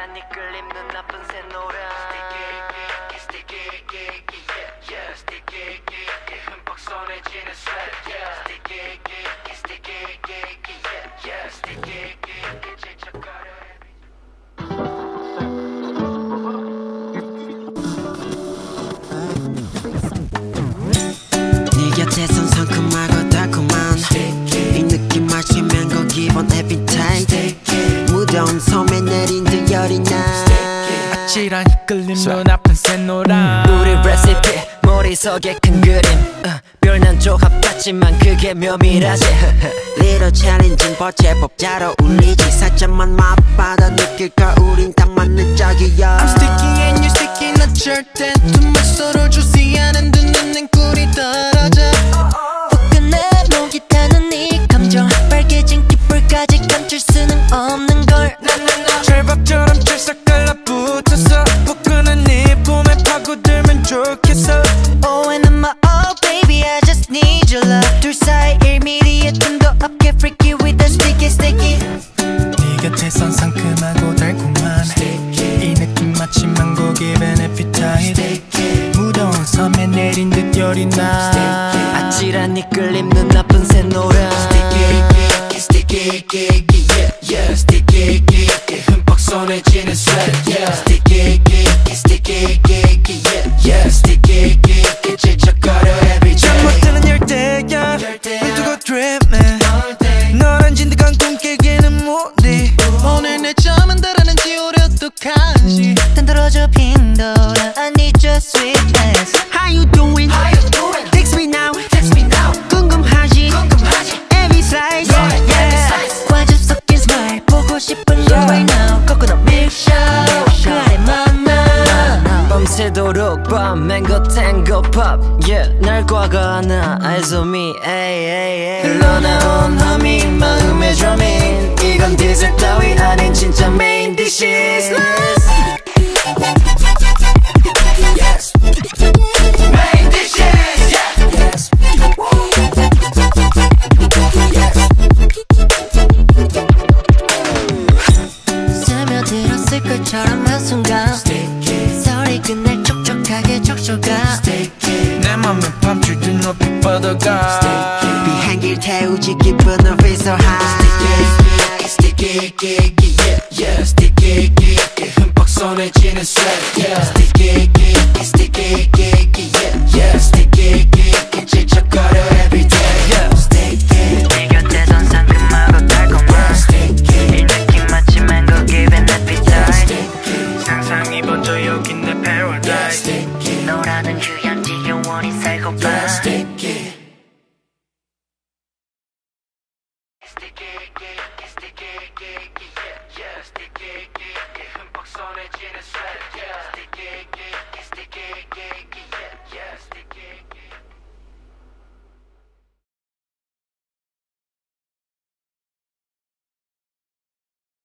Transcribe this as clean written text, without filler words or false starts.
아찔한 네 끌림 눈나쁜 새노란 흠뻑 선해지는 네 곁에선 상큼하고 달콤한 이 느낌 마시면 거 기본 appetite 무더운 섬에 내린 듯 열이 나 아찔한 끌림 눈아픈 새노란 우리 레시피 머릿속에 큰 그림 별난 조합 같지만 그게 묘미라지 Little challenging but 제법 잘 어울리지 살짝만 맛받아 느낄까 우린 딱 맞는 짝이야 I'm sticky and you sticky 나 절대 두말 서로 주지 않은 두 눈엔 꿀이 떨어져 포근해 목이 타는 네 감정 빨개진 깃불까지 감출 수는 없는 걸 철밥처럼 찰싹 달라붙어서 포근한 네 봄에 파고들면 좋겠어 Oh and I'm oh baby I just need your love 둘 사이 1mm의 틈도 없게 freaky with the sticky sticky 네 곁에선 상큼하고 달콤한 이 느낌 마치 망고 기ven appetite 무더운 섬에 내린 듯 열이 나 아찔한 네 끌림 눈나쁜 새노란 흠뻑 선해지는 잠 못 드는 열대야 눈 뜨고 dreaming 너란 진득한 꿈 깨기는 무리 오늘 내 잠은 달아난지 오래 어떡하지 흔들어줘 빈도라 I need your sweetness How you doing? Text me now 궁금하지? Every slice 과즙 섞인 smile 보고 싶은 걸 right now 코코넛 밀크쇼 그 아래 만나 밤새도록 밤 맹고 탱고 팝 yeah 날 과거하나 eyes on me 흘러나온 허밍 마음의 drumming 이건 디저트 따위 아닌 진짜 메인 dishes Main dishes 스며들었을 것처럼 한순간 소리 끝내 촉촉하게 촉촉가 내 맘에 밤줄든 높이 뻗어가 비행기를 태우지 기분은 feel so high 흠뻑 선해지는 질척거려 everyday 네 곁에선 상큼하고 달콤한 이 느낌 마치 망고 given appetite 상상이 번져 여긴 내 paradise 너라는 휴양지 영원히 살고 봐